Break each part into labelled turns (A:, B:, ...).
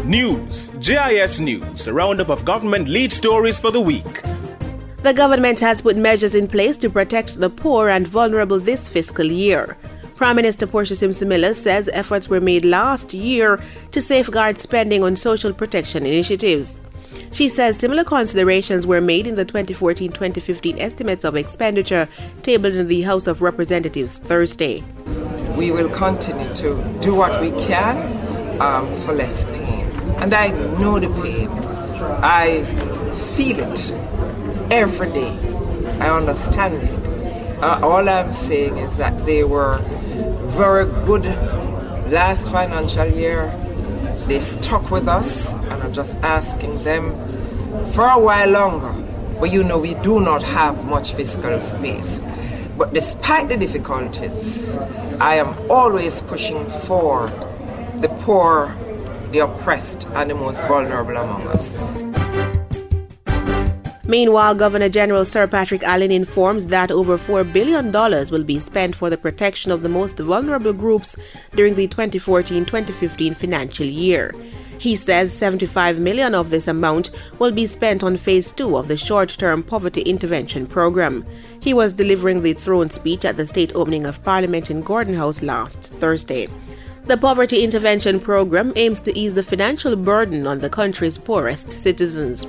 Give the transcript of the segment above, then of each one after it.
A: News, GIS News, a roundup of government lead stories for the week.
B: The government has put measures in place to protect the poor and vulnerable this fiscal year. Prime Minister Portia Simpson-Miller says efforts were made last year to safeguard spending on social protection initiatives. She says similar considerations were made in the 2014-2015 estimates of expenditure tabled in the House of Representatives Thursday.
C: We will continue to do what we can for less pain. And I know the pain. I feel it every day. I understand it. All I'm saying is that they were very good last financial year. They stuck with us, and I'm just asking them for a while longer. But we do not have much fiscal space. But despite the difficulties, I am always pushing for the poor, the oppressed, and the most vulnerable among us.
B: Meanwhile, Governor General Sir Patrick Allen informs that over $4 billion will be spent for the protection of the most vulnerable groups during the 2014-2015 financial year. He says $75 million of this amount will be spent on Phase 2 of the short-term poverty intervention program. He was delivering the throne speech at the state opening of Parliament in Gordon House last Thursday. The poverty intervention program aims to ease the financial burden on the country's poorest citizens.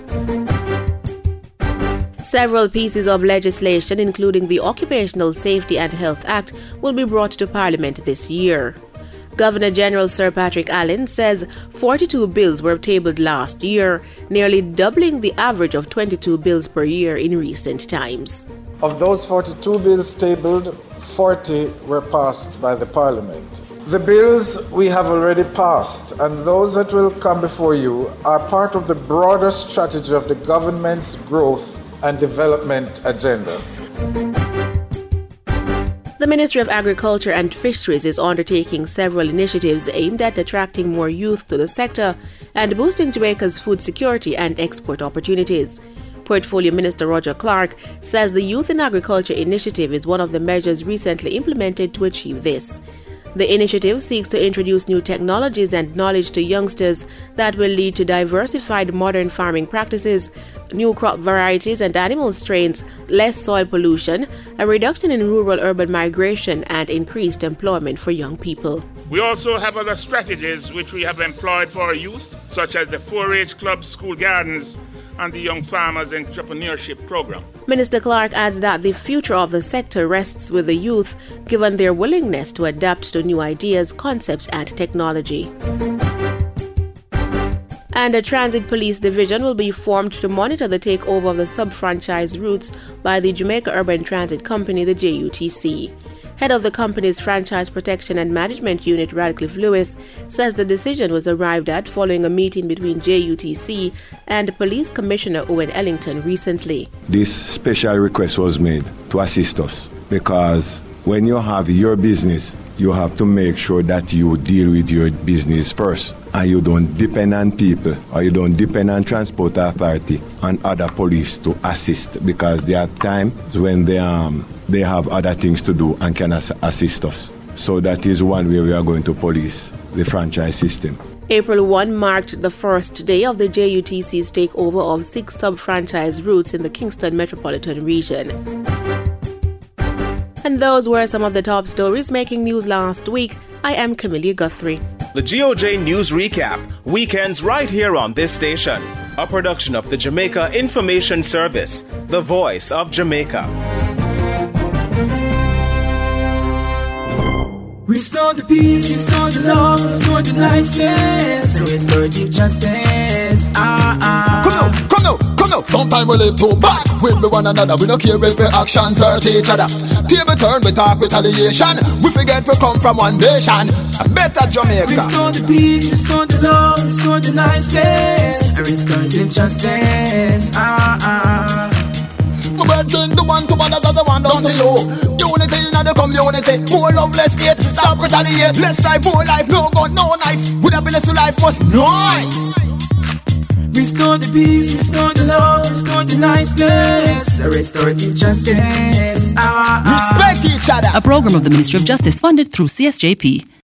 B: Several pieces of legislation, including the Occupational Safety and Health Act, will be brought to Parliament this year. Governor General Sir Patrick Allen says 42 bills were tabled last year, nearly doubling the average of 22 bills per year in recent times.
D: Of those 42 bills tabled, 40 were passed by the Parliament. The bills we have already passed and those that will come before you are part of the broader strategy of the government's growth and development agenda.
B: The Ministry of Agriculture and Fisheries is undertaking several initiatives aimed at attracting more youth to the sector and boosting Jamaica's food security and export opportunities. Portfolio Minister Roger Clark says the Youth in Agriculture initiative is one of the measures recently implemented to achieve this. The initiative seeks to introduce new technologies and knowledge to youngsters that will lead to diversified modern farming practices, new crop varieties and animal strains, less soil pollution, a reduction in rural-urban migration, and increased employment for young people.
E: We also have other strategies which we have employed for our youth, such as the 4-H Club School Gardens and the Young Farmers Entrepreneurship Program.
B: Minister Clark adds that the future of the sector rests with the youth, given their willingness to adapt to new ideas, concepts, and technology. And a transit police division will be formed to monitor the takeover of the sub-franchise routes by the Jamaica Urban Transit Company, the JUTC. Head of the company's Franchise Protection and Management Unit, Radcliffe Lewis, says the decision was arrived at following a meeting between JUTC and Police Commissioner Owen Ellington recently.
F: This special request was made to assist us because when you have your business, you have to make sure that you deal with your business first and you don't depend on people or you don't depend on transport authority and other police to assist, because there are times when they have other things to do and can assist us. So that is one way we are going to police the franchise system.
B: April 1 marked the first day of the JUTC's takeover of 6 sub-franchise routes in the Kingston metropolitan region. And those were some of the top stories making news last week. I am Camilla Guthrie.
A: The GOJ News Recap, weekends right here on this station. A production of the Jamaica Information Service, the voice of Jamaica.
G: Restore the peace, restore the love, restore the niceness, restore the justice.
H: Come now. Sometimes we live too bad with one another. We don't care if our actions hurt each other. Table turn, we talk retaliation. We forget we come from one nation. A better Jamaica.
G: Restore the peace, restore the love, restore the niceness, restore the justice.
H: My brethren, the one to others as the one down to you. Unity in the community. More love, less hate. Stop retaliate. Let's strive for life. No gun, no knife. With a blessed life was nice.
G: Restore the peace, restore the love, restore the niceness, restore the justice.
H: Respect each other.
I: A program of the Ministry of Justice funded through CSJP.